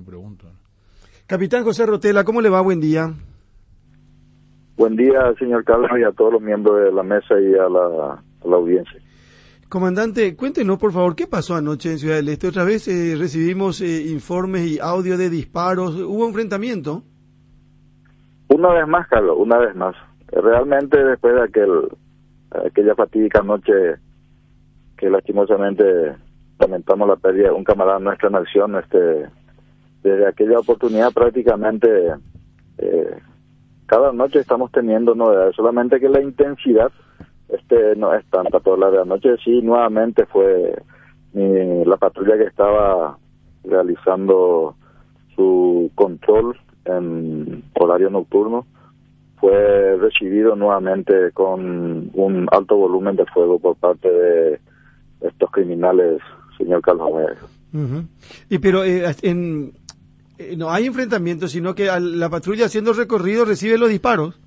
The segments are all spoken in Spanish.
pregunto. Capitán José Rotela, ¿cómo le va? Buen día. Buen día, señor Carlos, y a todos los miembros de la mesa y a la audiencia. Comandante, cuéntenos, por favor, ¿qué pasó anoche en Ciudad del Este? Otra vez recibimos informes y audio de disparos. ¿Hubo enfrentamiento? Una vez más, Carlos, una vez más. Realmente, después de aquella fatídica noche que lastimosamente lamentamos la pérdida de un camarada nuestro en acción, desde aquella oportunidad prácticamente cada noche estamos teniendo novedades, solamente que la intensidad no es tanta. Por la de anoche sí, nuevamente fue la patrulla que estaba realizando su control en horario nocturno fue recibido nuevamente con un alto volumen de fuego por parte de estos criminales, señor Carlos. Y pero no hay enfrentamiento, sino que la patrulla haciendo recorrido recibe los disparos.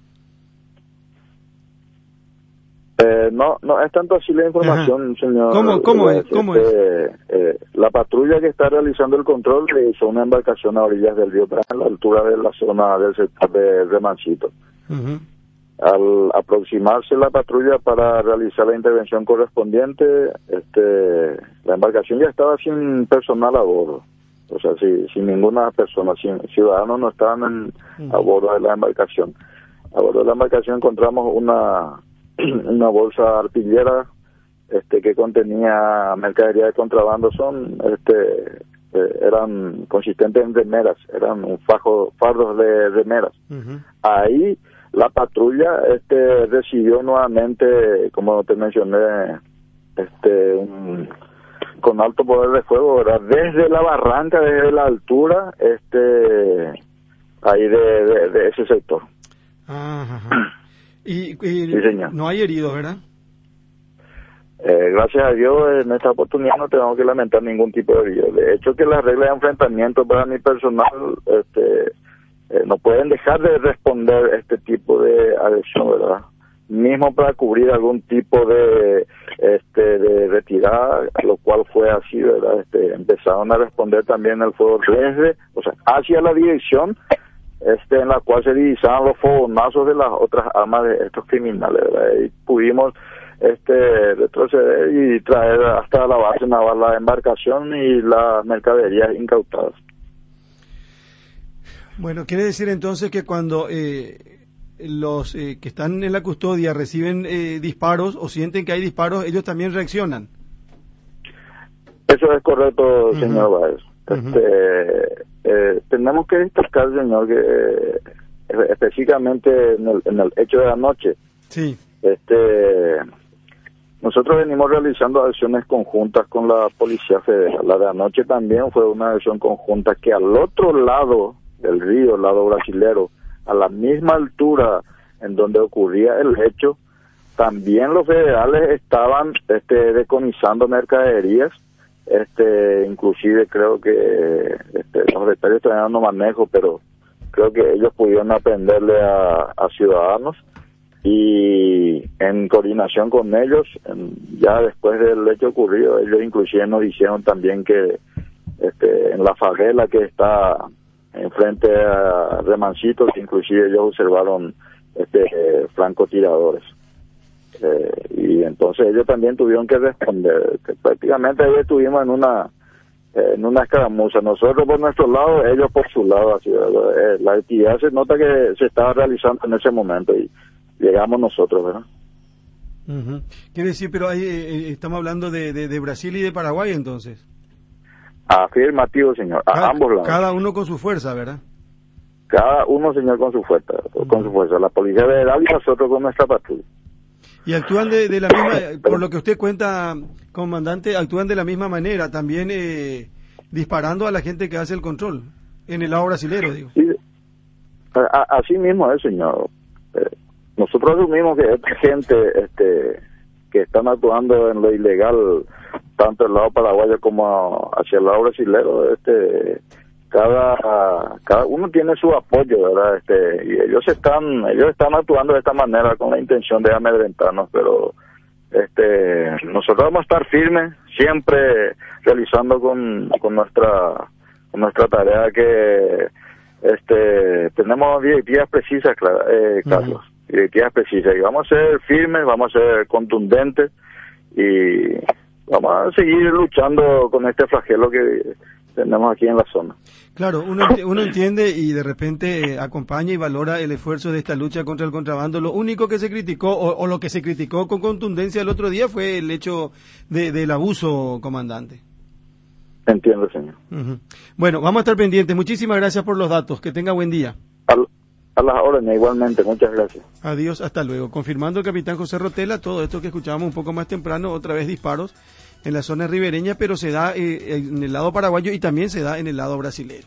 No es tanto así la información, señor. ¿Cómo es? La patrulla que está realizando el control realizó una embarcación a orillas del río Paraná, a la altura de la zona del sector de Remancito. Al aproximarse la patrulla para realizar la intervención correspondiente, la embarcación ya estaba sin personal a bordo. O sea, sin ninguna persona, sin ciudadanos no estaban a bordo de la embarcación. A bordo de la embarcación encontramos una bolsa artillera que contenía mercadería de contrabando. Eran consistentes en remeras, eran fardos de remeras. Ahí la patrulla recibió nuevamente, como te mencioné, con alto poder de fuego, ¿verdad? Desde la barranca, desde la altura, ahí de ese sector. Y sí, señor. No hay heridos, ¿verdad? Gracias a Dios, en esta oportunidad no tengo que lamentar ningún tipo de herido. De hecho, que las reglas de enfrentamiento para mi personal no pueden dejar de responder este tipo de agresión, ¿verdad? Mismo para cubrir algún tipo de retirada, lo cual fue así, ¿verdad? Empezaron a responder también el fuego hacia la dirección en la cual se divisaban los fogonazos de las otras armas de estos criminales, ¿verdad? Y pudimos retroceder y traer hasta la base naval la embarcación y las mercaderías incautadas. Bueno, quiere decir entonces que cuando los que están en la custodia reciben disparos o sienten que hay disparos, ellos también reaccionan. Eso es correcto, señor Báez. Tenemos que destacar, señor, que específicamente en el hecho de anoche, sí. Nosotros venimos realizando acciones conjuntas con la Policía Federal. La de anoche también fue una acción conjunta que al otro lado del río, el lado brasilero, a la misma altura en donde ocurría el hecho, también los federales estaban decomisando mercaderías. Inclusive creo que los detalles todavía no manejo, pero creo que ellos pudieron aprenderle a ciudadanos, y en coordinación con ellos, ya después del hecho ocurrido, ellos inclusive nos dijeron también que en la favela que está enfrente a Remancito, que inclusive ellos observaron francotiradores. Y entonces ellos también tuvieron que responder, que prácticamente ellos estuvimos en una escaramuza, nosotros por nuestro lado, ellos por su lado. Así, la actividad se nota que se estaba realizando en ese momento y llegamos nosotros, ¿verdad? Quiere decir, pero ahí estamos hablando de Brasil y de Paraguay, entonces. Afirmativo, señor, a ambos lados. Cada uno con su fuerza, ¿verdad? Cada uno, señor, con su fuerza, la Policía Federal y nosotros con nuestra patrulla. Y actúan de la misma, por lo que usted cuenta, comandante, actúan de la misma manera, también disparando a la gente que hace el control, en el lado brasilero, digo. Sí, así mismo es, señor. Nosotros asumimos que esta gente que están actuando en lo ilegal, tanto del lado paraguayo como hacia el lado brasilero, cada uno tiene su apoyo, ¿verdad? Y ellos están actuando de esta manera con la intención de amedrentarnos, pero nosotros vamos a estar firmes, siempre realizando con nuestra tarea que tenemos directivas precisas, Carlos, directivas precisas, y vamos a ser firmes, vamos a ser contundentes y vamos a seguir luchando con este flagelo que tenemos aquí en la zona. Claro, uno entiende y de repente acompaña y valora el esfuerzo de esta lucha contra el contrabando. Lo único que se criticó, o lo que se criticó con contundencia el otro día, fue el hecho del abuso, comandante. Entiendo, señor. Bueno, vamos a estar pendientes. Muchísimas gracias por los datos. Que tenga buen día. A las órdenes, igualmente. Muchas gracias. Adiós, hasta luego. Confirmando el capitán José Rotela, todo esto que escuchábamos un poco más temprano, otra vez disparos en la zona ribereña, pero se da en el lado paraguayo y también se da en el lado brasilero.